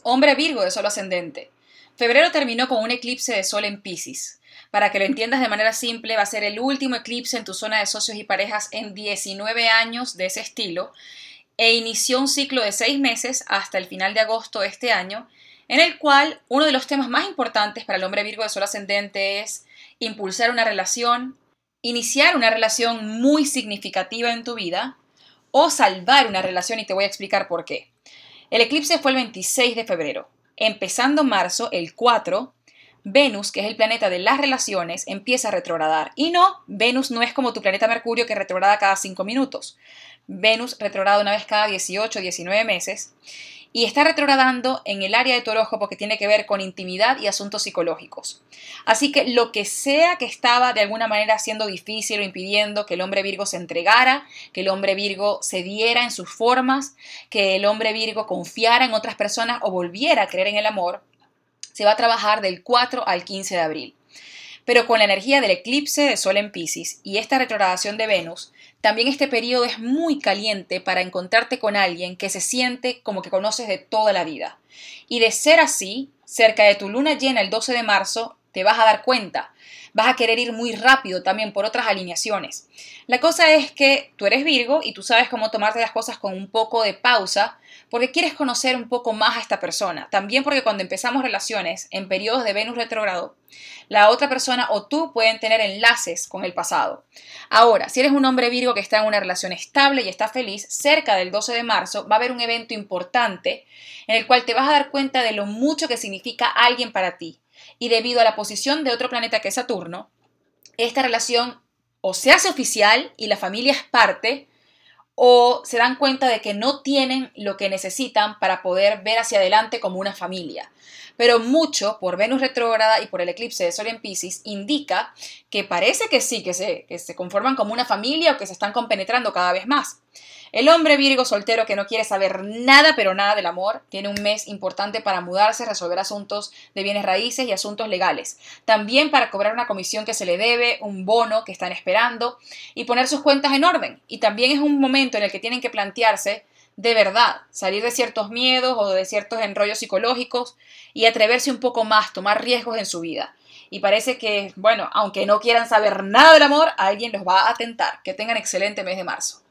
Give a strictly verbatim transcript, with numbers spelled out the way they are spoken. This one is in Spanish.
Hombre Virgo de Sol ascendente. Febrero terminó con un eclipse de Sol en Piscis. Para que lo entiendas de manera simple, va a ser el último eclipse en tu zona de socios y parejas en diecinueve años de ese estilo e inició un ciclo de seis meses hasta el final de agosto de este año, en el cual uno de los temas más importantes para el hombre Virgo de Sol ascendente es impulsar una relación, iniciar una relación muy significativa en tu vida o salvar una relación, y te voy a explicar por qué. El eclipse fue el veintiséis de febrero. Empezando marzo, el cuatro, Venus, que es el planeta de las relaciones, empieza a retrogradar. Y no, Venus no es como tu planeta Mercurio que retrograda cada cinco minutos. Venus retrograda una vez cada dieciocho, diecinueve meses y está retrogradando en el área de tu horóscopo que tiene que ver con intimidad y asuntos psicológicos. Así que lo que sea que estaba de alguna manera haciendo difícil o impidiendo que el hombre Virgo se entregara, que el hombre Virgo se diera en sus formas, que el hombre Virgo confiara en otras personas o volviera a creer en el amor, se va a trabajar del cuatro al quince de abril. Pero con la energía del eclipse de Sol en Piscis y esta retrogradación de Venus, también este periodo es muy caliente para encontrarte con alguien que se siente como que conoces de toda la vida. Y de ser así, cerca de tu luna llena el doce de marzo, te vas a dar cuenta. Vas a querer ir muy rápido también por otras alineaciones. La cosa es que tú eres Virgo y tú sabes cómo tomarte las cosas con un poco de pausa porque quieres conocer un poco más a esta persona. También porque cuando empezamos relaciones en periodos de Venus retrógrado, la otra persona o tú pueden tener enlaces con el pasado. Ahora, si eres un hombre Virgo que está en una relación estable y está feliz, cerca del doce de marzo va a haber un evento importante en el cual te vas a dar cuenta de lo mucho que significa alguien para ti. Y debido a la posición de otro planeta que es Saturno, esta relación o se hace oficial y la familia es parte, o se dan cuenta de que no tienen lo que necesitan para poder ver hacia adelante como una familia. Pero mucho, por Venus retrógrada y por el eclipse de Sol en Piscis, indica que parece que sí, que se, que se conforman como una familia o que se están compenetrando cada vez más. El hombre Virgo soltero que no quiere saber nada, pero nada del amor, tiene un mes importante para mudarse, resolver asuntos de bienes raíces y asuntos legales. También para cobrar una comisión que se le debe, un bono que están esperando y poner sus cuentas en orden. Y también es un momento en el que tienen que plantearse de verdad, salir de ciertos miedos o de ciertos enrollos psicológicos y atreverse un poco más, tomar riesgos en su vida. Y parece que, bueno, aunque no quieran saber nada del amor, alguien los va a tentar. Que tengan excelente mes de marzo.